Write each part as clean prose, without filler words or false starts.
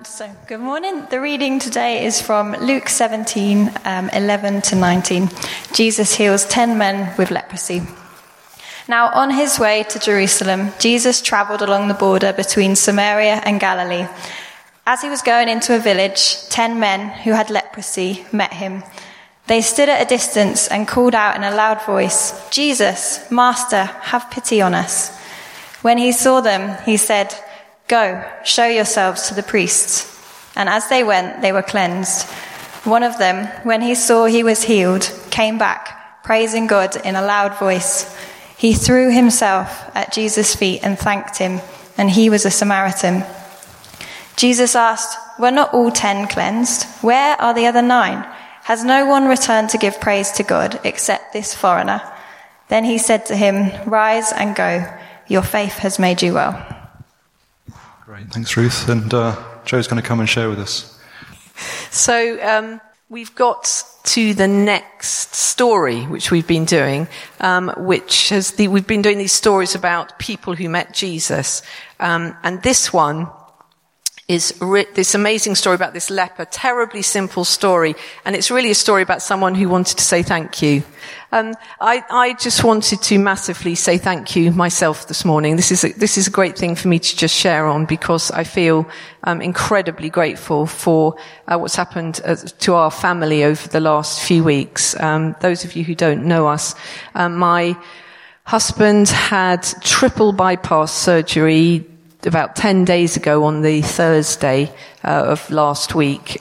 Good morning. The reading today is from Luke 17, 11 to 19. Jesus heals 10 men with leprosy. Now, on his way to Jerusalem, Jesus travelled along the border between Samaria and Galilee. As he was going into a village, 10 men who had leprosy met him. They stood at a distance and called out in a loud voice, "Jesus, Master, have pity on us." When he saw them, he said, "Go, show yourselves to the priests." And as they went, they were cleansed. One of them, when he saw he was healed, came back, praising God in a loud voice. He threw himself at Jesus' feet and thanked him, and he was a Samaritan. Jesus asked, "Were not all 10 cleansed? Where are the other 9? Has no one returned to give praise to God except this foreigner?" Then he said to him, "Rise and go. Your faith has made you well." Great, thanks Ruth. And Joe's going to come and share with us. So we've got to the next story, which we've been doing, we've been doing these stories about people who met Jesus. And this one is this amazing story about this leper, terribly simple story. And it's really a story about someone who wanted to say thank you. I just wanted to massively say thank you myself this morning. This is a great thing for me to just share on, because I feel incredibly grateful for what's happened to our family over the last few weeks. Those of you who don't know us, my husband had triple bypass surgery about 10 days ago on the Thursday of last week.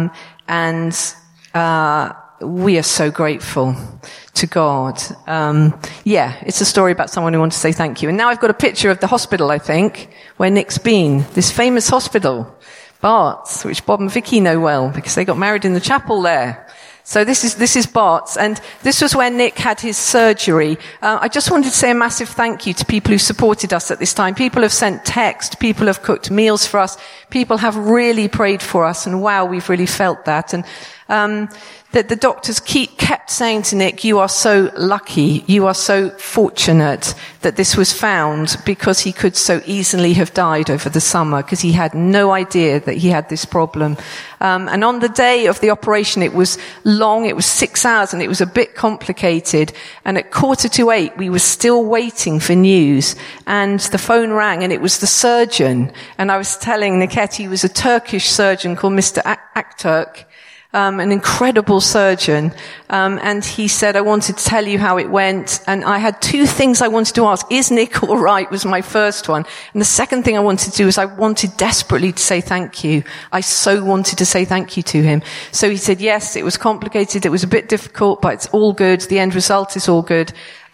We are so grateful to God. It's a story about someone who wants to say thank you. And now I've got a picture of the hospital, I think, where Nick's been. This famous hospital, Barts, which Bob and Vicky know well, because they got married in the chapel there. So this is Barts, and this was where Nick had his surgery. I just wanted to say a massive thank you to people who supported us at this time. People have sent text, people have cooked meals for us, people have really prayed for us, and wow, we've really felt that. And that the doctors kept saying to Nick, "You are so lucky, you are so fortunate that this was found," because he could so easily have died over the summer, because he had no idea that he had this problem. And on the day of the operation, it was long, it was 6 hours, and it was a bit complicated. And at 7:45, we were still waiting for news. And the phone rang, and it was the surgeon. And I was telling Niket, he was a Turkish surgeon called Mr. Akturk. An incredible surgeon. And he said, "I wanted to tell you how it went." And I had 2 things I wanted to ask. Is Nick all right? Was my first one. And the second thing I wanted to do is I wanted desperately to say thank you. I so wanted to say thank you to him. So he said, "Yes, it was complicated. It was a bit difficult, but it's all good. The end result is all good."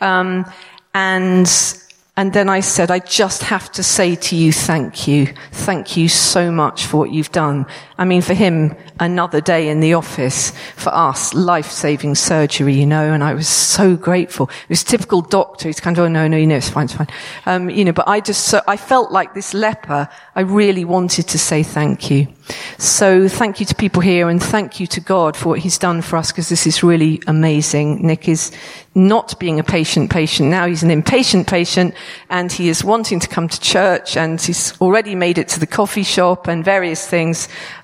And then I said, "I just have to say to you, thank you. Thank you so much for what you've done." I mean, for him, another day in the office. For us, life-saving surgery, and I was so grateful. It was typical doctor. He's kind of, "Oh, no, it's fine, it's fine." But I felt like this leper, I really wanted to say thank you. So thank you to people here, and thank you to God for what he's done for us, because this is really amazing. Nick is not being a patient. Now he's an impatient patient, and he is wanting to come to church, and he's already made it to the coffee shop and various things.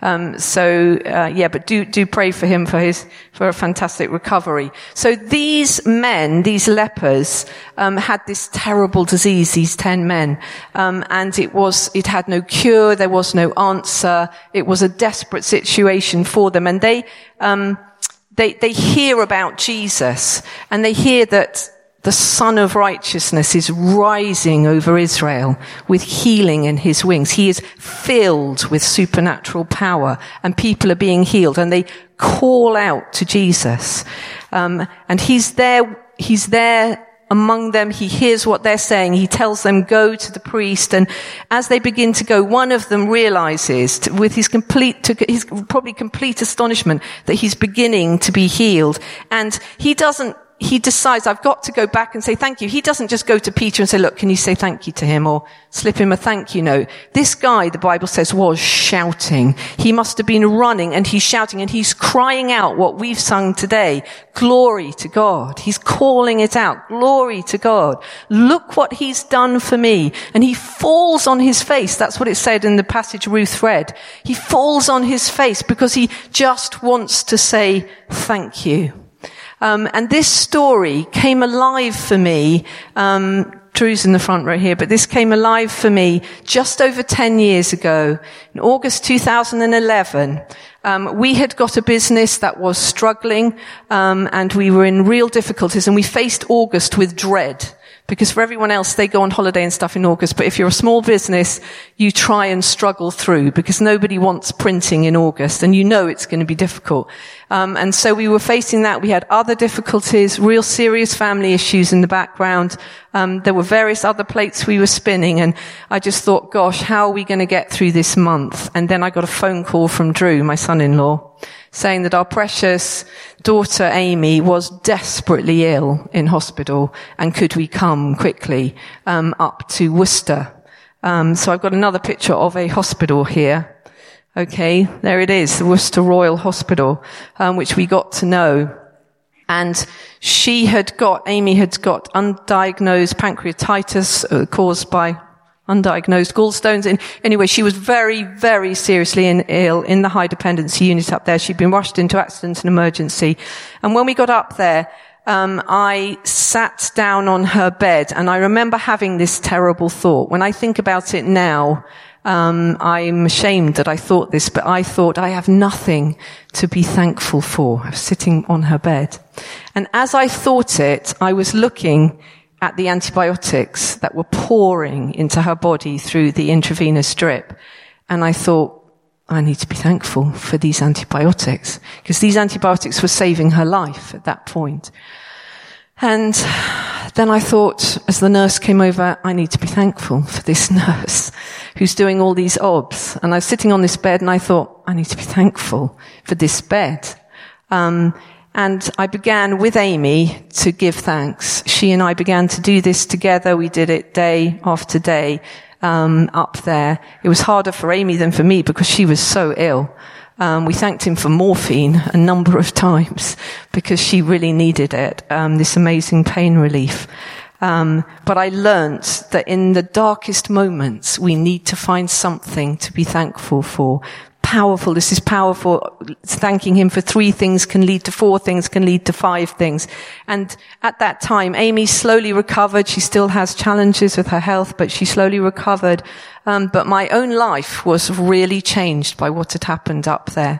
But do pray for him for a fantastic recovery. So these men, these lepers, had this terrible disease, these 10 men. And it had no cure, there was no answer. It was a desperate situation for them. And they hear about Jesus, and they hear that the Son of Righteousness is rising over Israel with healing in his wings. He is filled with supernatural power, and people are being healed, and they call out to Jesus. And he's there among them. He hears what they're saying. He tells them, "Go to the priest." And as they begin to go, one of them realizes, with his probably complete astonishment, that he's beginning to be healed. And he doesn't he decides, I've got to go back and say thank you, he doesn't just go to Peter and say, look, can you say thank you to him, or slip him a thank you note. This guy, the Bible says, was shouting. He must have been running, and he's shouting, and he's crying out what we've sung today. Glory to God. He's calling it out. Glory to God. Look what he's done for me. And he falls on his face. That's what it said in the passage Ruth read. He falls on his face because he just wants to say thank you. And this story came alive for me. Drew's in the front row here, but this came alive for me just over 10 years ago. In August 2011, we had got a business that was struggling, and we were in real difficulties, and we faced August with dread. Because for everyone else, they go on holiday and stuff in August. But if you're a small business, you try and struggle through, because nobody wants printing in August, and you know it's going to be difficult. And so we were facing that. We had other difficulties, real serious family issues in the background. There were various other plates we were spinning, and I just thought, gosh, how are we going to get through this month? And then I got a phone call from Drew, my son-in-law, saying that our precious daughter Amy was desperately ill in hospital, and could we come quickly up to Worcester. So I've got another picture of a hospital here. Okay, there it is, the Worcester Royal Hospital, which we got to know. And Amy had got undiagnosed pancreatitis caused by undiagnosed gallstones. Anyway, she was very, very seriously ill in the high dependency unit up there. She'd been rushed into accident and emergency. And when we got up there, I sat down on her bed, and I remember having this terrible thought. When I think about it now, I'm ashamed that I thought this, but I thought, I have nothing to be thankful for. I was sitting on her bed. And as I thought it, I was looking at the antibiotics that were pouring into her body through the intravenous drip. And I thought, I need to be thankful for these antibiotics, because these antibiotics were saving her life at that point. And then I thought, as the nurse came over, I need to be thankful for this nurse who's doing all these obs. And I was sitting on this bed, and I thought, I need to be thankful for this bed. And I began with Amy to give thanks. She and I began to do this together. We did it day after day, up there. It was harder for Amy than for me because she was so ill. We thanked him for morphine a number of times because she really needed it, this amazing pain relief. But I learnt that in the darkest moments, we need to find something to be thankful for. Powerful. This is powerful. Thanking him for 3 things can lead to 4 things, can lead to 5 things. And at that time, Amy slowly recovered. She still has challenges with her health, but she slowly recovered. But my own life was really changed by what had happened up there.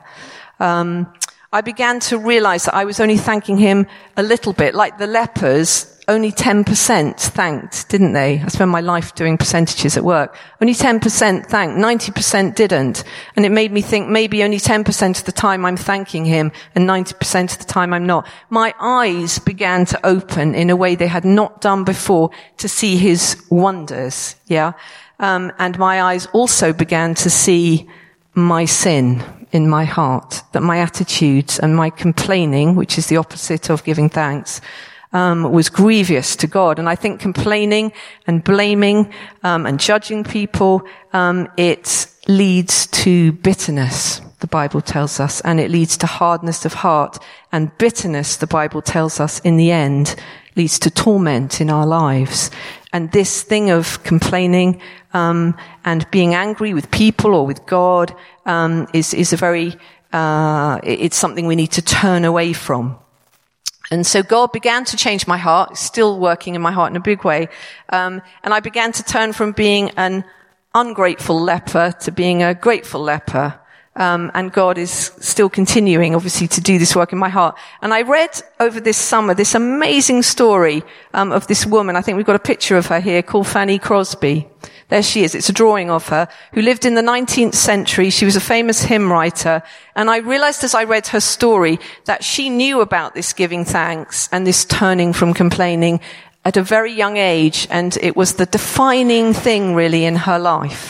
I began to realize that I was only thanking him a little bit, like the lepers. Only 10% thanked, didn't they? I spent my life doing percentages at work. Only 10% thanked, 90% didn't. And it made me think maybe only 10% of the time I'm thanking him and 90% of the time I'm not. My eyes began to open in a way they had not done before to see his wonders, yeah? And my eyes also began to see my sin in my heart, that my attitudes and my complaining, which is the opposite of giving thanks, was grievous to God. And I think complaining and blaming, and judging people, it leads to bitterness, the Bible tells us, and it leads to hardness of heart. And bitterness, the Bible tells us, in the end, leads to torment in our lives. And this thing of complaining, and being angry with people or with God, is a very, it's something we need to turn away from. And so God began to change my heart, still working in my heart in a big way. And I began to turn from being an ungrateful leper to being a grateful leper. And God is still continuing, obviously, to do this work in my heart. And I read over this summer this amazing story, of this woman. I think we've got a picture of her here, called Fanny Crosby. There she is. It's a drawing of her, who lived in the 19th century. She was a famous hymn writer. And I realized as I read her story that she knew about this giving thanks and this turning from complaining at a very young age. And it was the defining thing really in her life.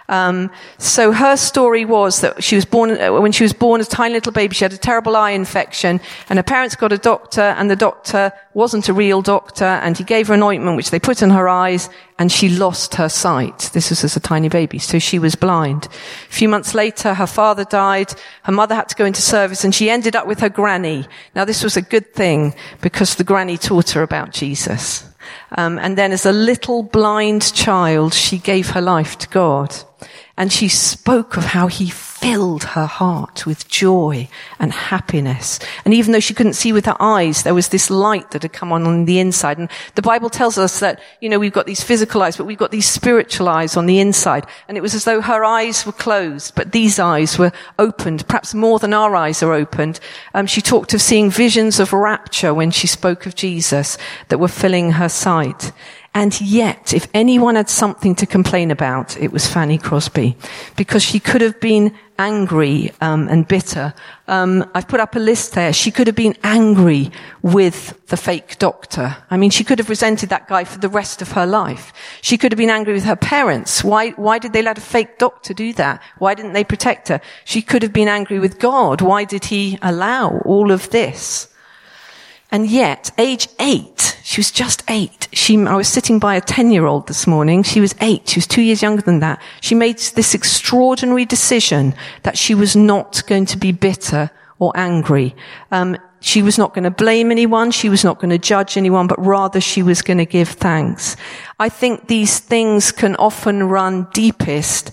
So her story was that she was born, when she was born as a tiny little baby, she had a terrible eye infection, and her parents got a doctor, and the doctor wasn't a real doctor, and he gave her an ointment which they put in her eyes, and she lost her sight. This was as a tiny baby, so she was blind. A few months later, her father died, her mother had to go into service, and she ended up with her granny. Now this was a good thing, because the granny taught her about Jesus. And then as a little blind child, she gave her life to God. And she spoke of how he filled her heart with joy and happiness. And even though she couldn't see with her eyes, there was this light that had come on the inside. And the Bible tells us that, we've got these physical eyes, but we've got these spiritual eyes on the inside. And it was as though her eyes were closed, but these eyes were opened, perhaps more than our eyes are opened. She talked of seeing visions of rapture when she spoke of Jesus that were filling her sight. And yet, if anyone had something to complain about, it was Fanny Crosby, because she could have been angry and bitter. I've put up a list there. She could have been angry with the fake doctor. I mean, she could have resented that guy for the rest of her life. She could have been angry with her parents. Why did they let a fake doctor do that? Why didn't they protect her? She could have been angry with God. Why did he allow all of this? And yet, age 8, she was just 8. I was sitting by a 10-year-old this morning. She was 8. She was 2 years younger than that. She made this extraordinary decision that she was not going to be bitter or angry. She was not going to blame anyone. She was not going to judge anyone, but rather she was going to give thanks. I think these things can often run deepest,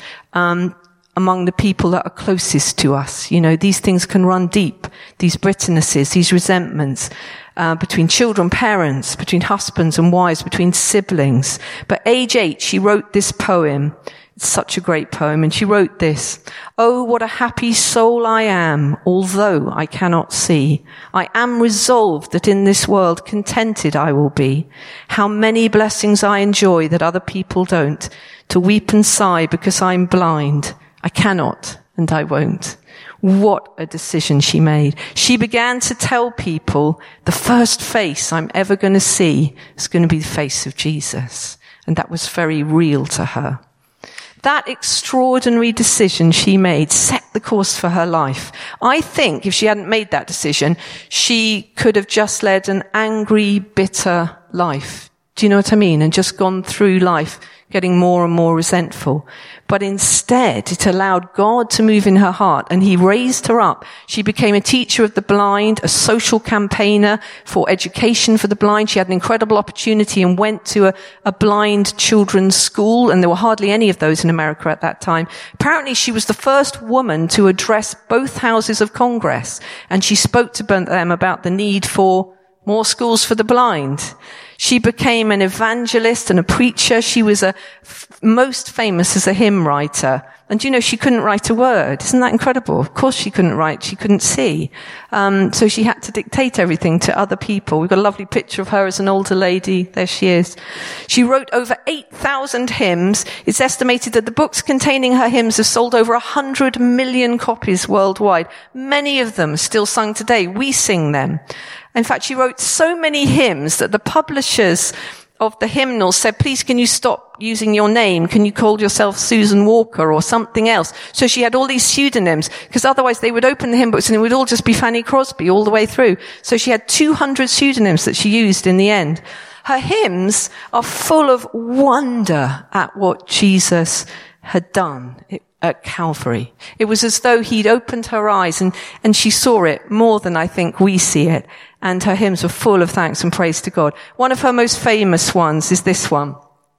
among the people that are closest to us. These things can run deep, these bitternesses, these resentments, between children, parents, between husbands and wives, between siblings. But age 8, she wrote this poem. It's such a great poem. And she wrote this: "Oh, what a happy soul I am, although I cannot see. I am resolved that in this world contented I will be. How many blessings I enjoy that other people don't. To weep and sigh because I'm blind. I cannot and I won't." What a decision she made. She began to tell people, the first face I'm ever going to see is going to be the face of Jesus. And that was very real to her. That extraordinary decision she made set the course for her life. I think if she hadn't made that decision, she could have just led an angry, bitter life. Do you know what I mean? And just gone through life getting more and more resentful. But instead, it allowed God to move in her heart, and he raised her up. She became a teacher of the blind, a social campaigner for education for the blind. She had an incredible opportunity and went to a blind children's school, and there were hardly any of those in America at that time. Apparently, she was the first woman to address both houses of Congress, and she spoke to them about the need for more schools for the blind. She became an evangelist and a preacher. She was most famous as a hymn writer. And she couldn't write a word. Isn't that incredible? Of course she couldn't write. She couldn't see. So she had to dictate everything to other people. We've got a lovely picture of her as an older lady. There she is. She wrote over 8,000 hymns. It's estimated that the books containing her hymns have sold over 100 million copies worldwide. Many of them still sung today. We sing them. In fact, she wrote so many hymns that the publishers of the hymnals said, "Please, can you stop using your name? Can you call yourself Susan Walker or something else?" So she had all these pseudonyms, because otherwise they would open the hymn books and it would all just be Fanny Crosby all the way through. So she had 200 pseudonyms that she used in the end. Her hymns are full of wonder at what Jesus had done at Calvary. It was as though he'd opened her eyes and she saw it more than I think we see it. And her hymns were full of thanks and praise to God. One of her most famous ones is this one.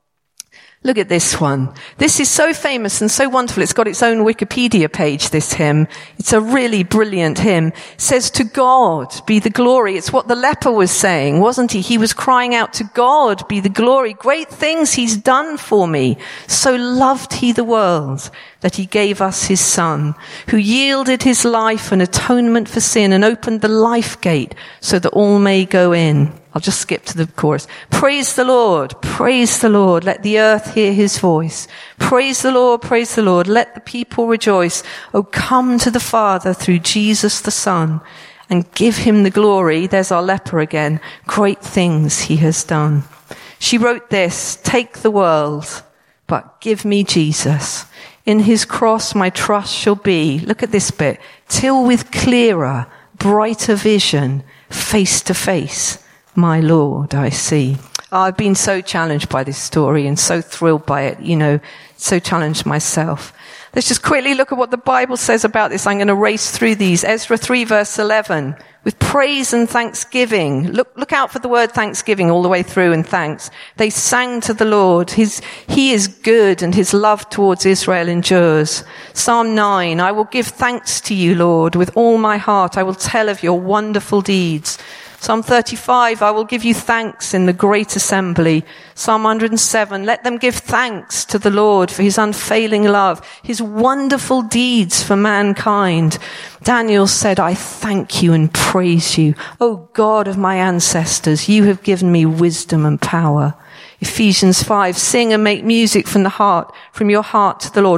Look at this one. This is so famous and so wonderful. It's got its own Wikipedia page, this hymn. It's a really brilliant hymn. It says, "To God be the glory." It's what the leper was saying, wasn't he? He was crying out, "To God be the glory. Great things he's done for me. So loved he the world that he gave us his son, who yielded his life an atonement for sin and opened the life gate so that all may go in." I'll just skip to the chorus. "Praise the Lord, praise the Lord, let the earth hear his voice. Praise the Lord, let the people rejoice. Oh, come to the Father through Jesus the Son and give him the glory." There's our leper again. "Great things he has done." She wrote this: "Take the world, but give me Jesus. In his cross my trust shall be, look at this bit, till with clearer, brighter vision, face to face, my Lord I see. I've been so challenged by this story and so thrilled by it, so challenged myself. Let's just quickly look at what the Bible says about this. I'm going to race through these. Ezra 3 verse 11. With praise and thanksgiving. Look out for the word thanksgiving all the way through and thanks. They sang to the Lord. He is good and his love towards Israel endures. Psalm 9. I will give thanks to you, Lord. With all my heart I will tell of your wonderful deeds. Psalm 35, I will give you thanks in the great assembly. Psalm 107, let them give thanks to the Lord for his unfailing love, his wonderful deeds for mankind. Daniel said, I thank you and praise you. O God of my ancestors, you have given me wisdom and power. Ephesians 5, sing and make music from your heart to the Lord.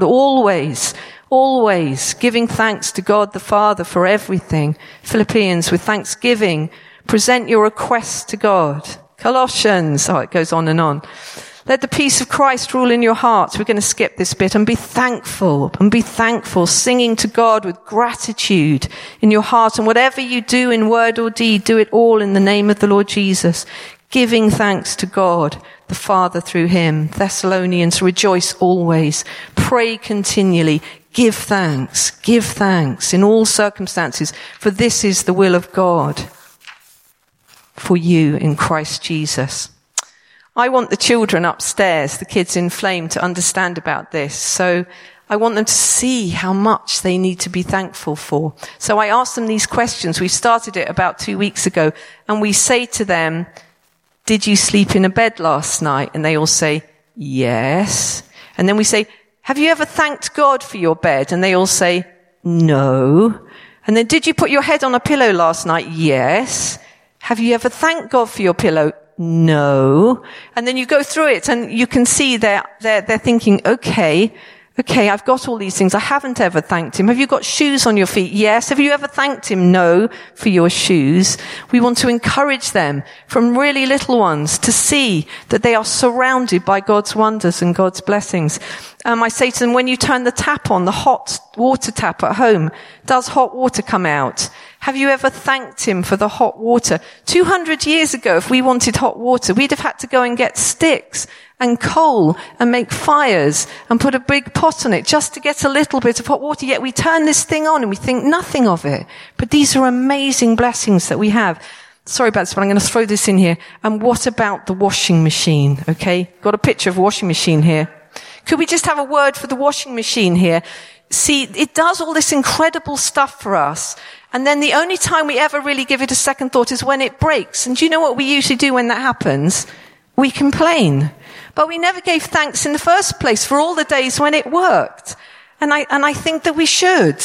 Always giving thanks to God the Father for everything. Philippians, with thanksgiving, present your requests to God. Colossians, it goes on and on. Let the peace of Christ rule in your hearts. We're going to skip this bit and be thankful, singing to God with gratitude in your heart. And whatever you do in word or deed, do it all in the name of the Lord Jesus, giving thanks to God the Father through him. Thessalonians, rejoice always, pray continually, give thanks in all circumstances, for this is the will of God for you in Christ Jesus. I want the children upstairs, the kids in Flame, to understand about this. So I want them to see how much they need to be thankful for. So I ask them these questions. We started it about 2 weeks ago, and we say to them, did you sleep in a bed last night? And they all say, yes. And then we say, have you ever thanked God for your bed? And they all say, no. And then, did you put your head on a pillow last night? Yes. Have you ever thanked God for your pillow? No. And then you go through it and you can see they're thinking, okay, I've got all these things. I haven't ever thanked him. Have you got shoes on your feet? Yes. Have you ever thanked him? No, for your shoes. We want to encourage them from really little ones to see that they are surrounded by God's wonders and God's blessings. I say to them, when you turn the tap on, the hot water tap at home, does hot water come out? Have you ever thanked him for the hot water? 200 years ago, if we wanted hot water, we'd have had to go and get sticks and coal and make fires and put a big pot on it just to get a little bit of hot water. Yet we turn this thing on and we think nothing of it. But these are amazing blessings that we have. Sorry about this, but I'm going to throw this in here. And what about the washing machine? Okay, got a picture of a washing machine here. Could we just have a word for the washing machine here? See, it does all this incredible stuff for us. And then the only time we ever really give it a second thought is when it breaks. And do you know what we usually do when that happens? We complain. But we never gave thanks in the first place for all the days when it worked. And I think that we should.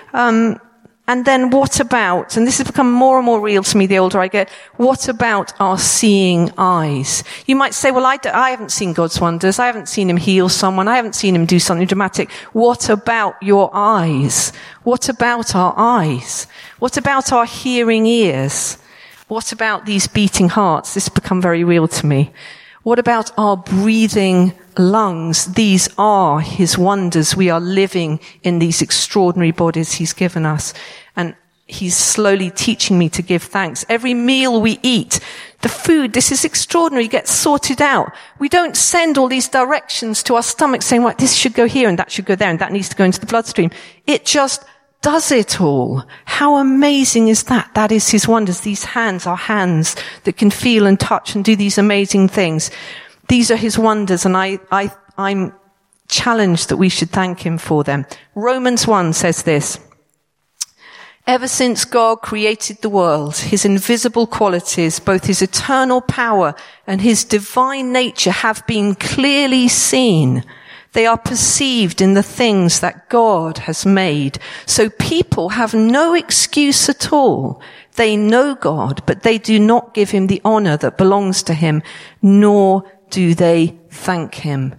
And then what about, and this has become more and more real to me the older I get, what about our seeing eyes? You might say, well, I haven't seen God's wonders. I haven't seen him heal someone. I haven't seen him do something dramatic. What about your eyes? What about our eyes? What about our hearing ears? What about these beating hearts? This has become very real to me. What about our breathing lungs? These are his wonders. We are living in these extraordinary bodies he's given us. And he's slowly teaching me to give thanks. Every meal we eat, the food, this is extraordinary, gets sorted out. We don't send all these directions to our stomach saying, right, this should go here and that should go there and that needs to go into the bloodstream. It just does it all. How amazing is that? That is his wonders. These hands are hands that can feel and touch and do these amazing things. These are his wonders, and I'm challenged that we should thank him for them. Romans 1 says this: ever since God created the world, his invisible qualities, both his eternal power and his divine nature, have been clearly seen. They are perceived in the things that God has made. So people have no excuse at all. They know God, but they do not give him the honor that belongs to him, nor do they thank him.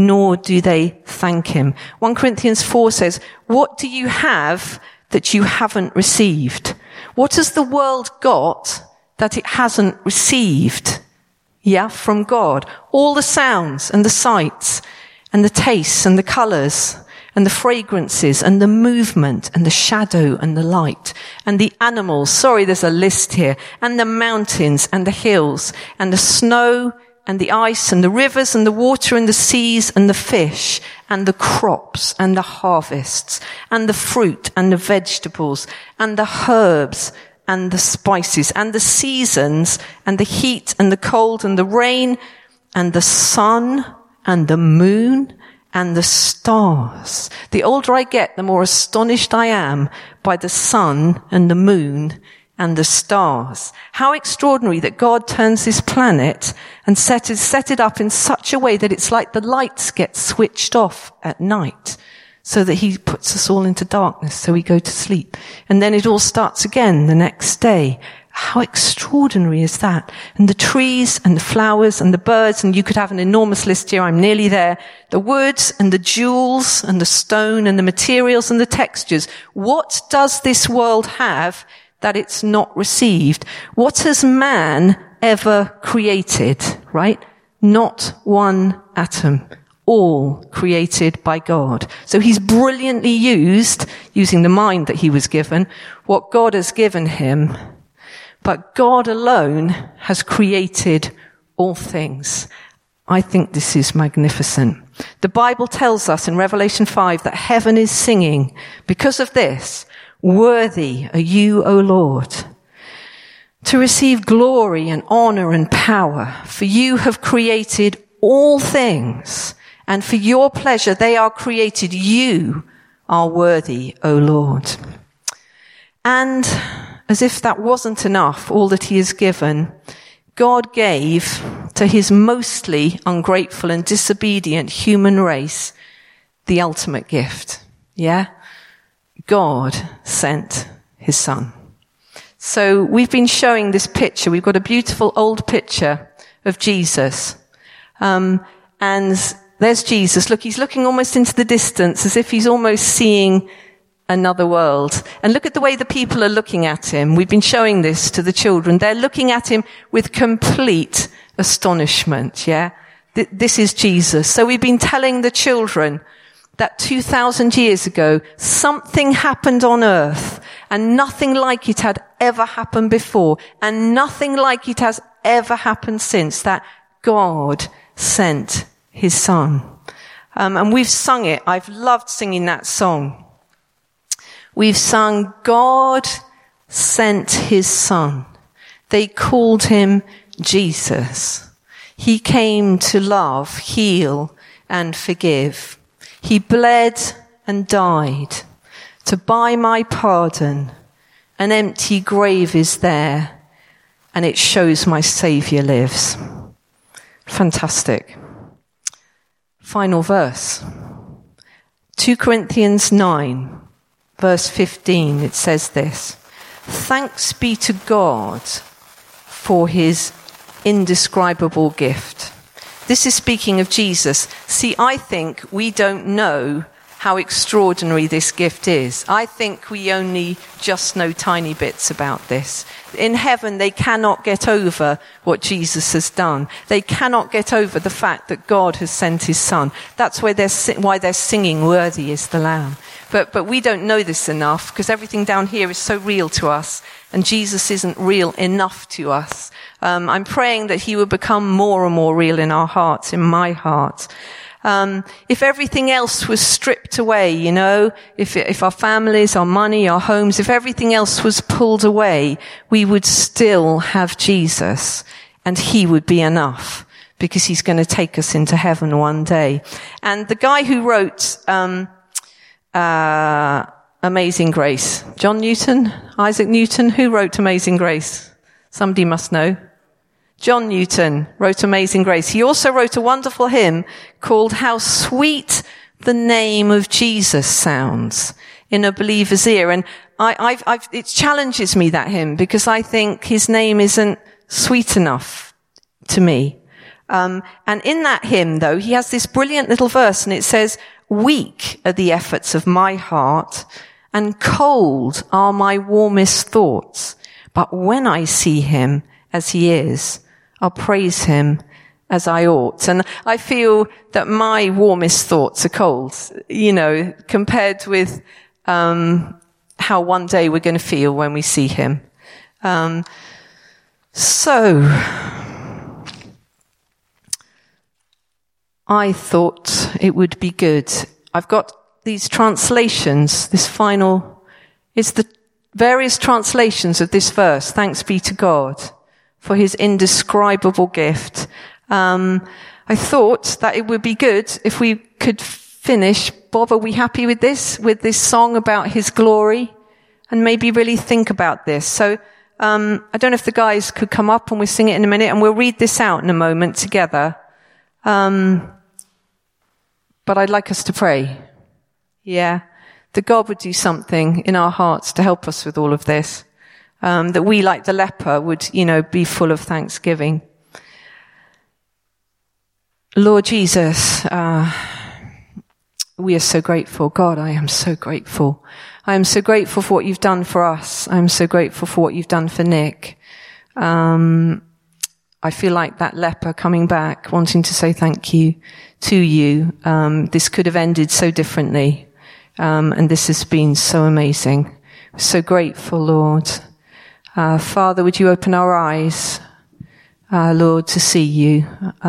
1 Corinthians 4 says, what do you have that you haven't received? What has the world got that it hasn't received? Yeah, from God. All the sounds and the sights and the tastes and the colors and the fragrances and the movement and the shadow and the light and the animals. Sorry, there's a list here. And the mountains and the hills and the snow and the ice and the rivers and the water and the seas and the fish and the crops and the harvests and the fruit and the vegetables and the herbs and the spices and the seasons and the heat and the cold and the rain and the sun and the moon and the stars. The older I get, the more astonished I am by the sun and the moon and the stars. How extraordinary that God turns this planet and set it up in such a way that it's like the lights get switched off at night, so that he puts us all into darkness, so we go to sleep. And then it all starts again the next day. How extraordinary is that? And the trees and the flowers and the birds, and you could have an enormous list here, I'm nearly there. The woods and the jewels and the stone and the materials and the textures. What does this world have that it's not received? What has man ever created, right? Not one atom. All created by God. So he's brilliantly using the mind that he was given, what God has given him. But God alone has created all things. I think this is magnificent. The Bible tells us in Revelation 5 that heaven is singing, because of this, worthy are you, O Lord, to receive glory and honor and power, for you have created all things, and for your pleasure they are created. You are worthy, O Lord. And as if that wasn't enough, all that he has given, God gave to his mostly ungrateful and disobedient human race the ultimate gift. Yeah? God sent his son. So we've been showing this picture. We've got a beautiful old picture of Jesus. And there's Jesus. Look, he's looking almost into the distance as if he's almost seeing another world. And look at the way the people are looking at him. We've been showing this to the children. They're looking at him with complete astonishment, yeah? This is Jesus. So we've been telling the children that 2,000 years ago, something happened on earth, and nothing like it had ever happened before, and nothing like it has ever happened since, that God sent his son. And we've sung it. I've loved singing that song. We've sung, God sent his son. They called him Jesus. He came to love, heal, and forgive. He bled and died to buy my pardon. An empty grave is there, and it shows my Saviour lives. Fantastic. Final verse. 2 Corinthians 9. Verse 15, it says this: thanks be to God for his indescribable gift. This is speaking of Jesus. See, I think we don't know how extraordinary this gift is. I think we only just know tiny bits about this. In heaven, they cannot get over what Jesus has done. They cannot get over the fact that God has sent his son. That's why they're singing, worthy is the Lamb. But we don't know this enough, because everything down here is so real to us, and Jesus isn't real enough to us. I'm praying that he will become more and more real in our hearts, in my heart. If everything else was stripped away, if our families, our money, our homes, if everything else was pulled away, we would still have Jesus, and he would be enough, because he's going to take us into heaven one day. And the guy who wrote Amazing Grace, John Newton, Isaac Newton, who wrote Amazing Grace? Somebody must know. John Newton wrote Amazing Grace. He also wrote a wonderful hymn called How Sweet the Name of Jesus Sounds in a Believer's Ear. And it challenges me, that hymn, because I think his name isn't sweet enough to me. And in that hymn, though, he has this brilliant little verse, and it says, weak are the efforts of my heart, and cold are my warmest thoughts. But when I see him as he is, I'll praise him as I ought. And I feel that my warmest thoughts are cold, compared with how one day we're going to feel when we see him. So I thought it would be good. I've got these translations, it's the various translations of this verse. Thanks be to God for his indescribable gift. I thought that it would be good if we could finish. Bob, are we happy with this song about his glory? And maybe really think about this. So, I don't know if the guys could come up and we'll sing it in a minute and we'll read this out in a moment together. But I'd like us to pray. Yeah. That God would do something in our hearts to help us with all of this. That we, like the leper, would, be full of thanksgiving. Lord Jesus, we are so grateful. God, I am so grateful. I am so grateful for what you've done for us. I am so grateful for what you've done for Nick. I feel like that leper coming back, wanting to say thank you to you. This could have ended so differently. And this has been so amazing. We're so grateful, Lord. Father, would you open our eyes, Lord, to see you?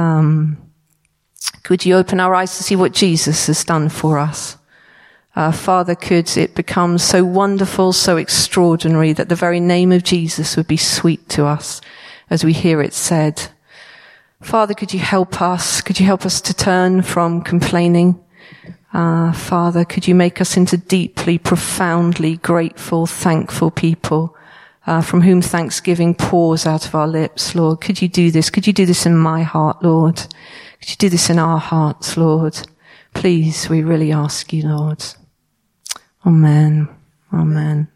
Could you open our eyes to see what Jesus has done for us? Father, could it become so wonderful, so extraordinary that the very name of Jesus would be sweet to us as we hear it said. Father, could you help us? Could you help us to turn from complaining? Father, could you make us into deeply, profoundly grateful, thankful people, from whom thanksgiving pours out of our lips, Lord? Could you do this? Could you do this in my heart, Lord? Could you do this in our hearts, Lord? Please, we really ask you, Lord. Amen. Amen.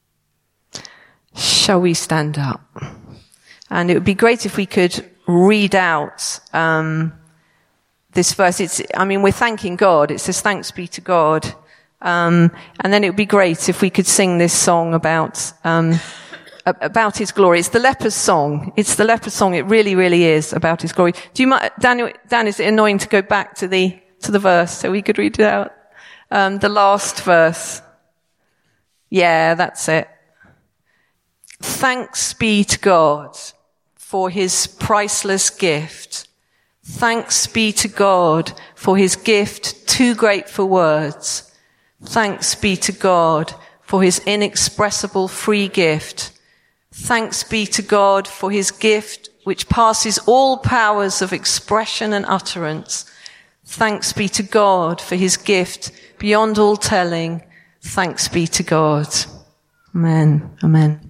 Shall we stand up? And it would be great if we could read out, this verse. We're thanking God. It says, thanks be to God. And then it would be great if we could sing this song about his glory. It's the leper's song. It's the leper's song. It really, really is about his glory. Do you mind, Dan, is it annoying to go back to the verse so we could read it out? The last verse. Yeah, that's it. Thanks be to God for his priceless gift. Thanks be to God for his gift, too great for words. Thanks be to God for his inexpressible free gift. Thanks be to God for his gift which passes all powers of expression and utterance. Thanks be to God for his gift beyond all telling. Thanks be to God. Amen. Amen.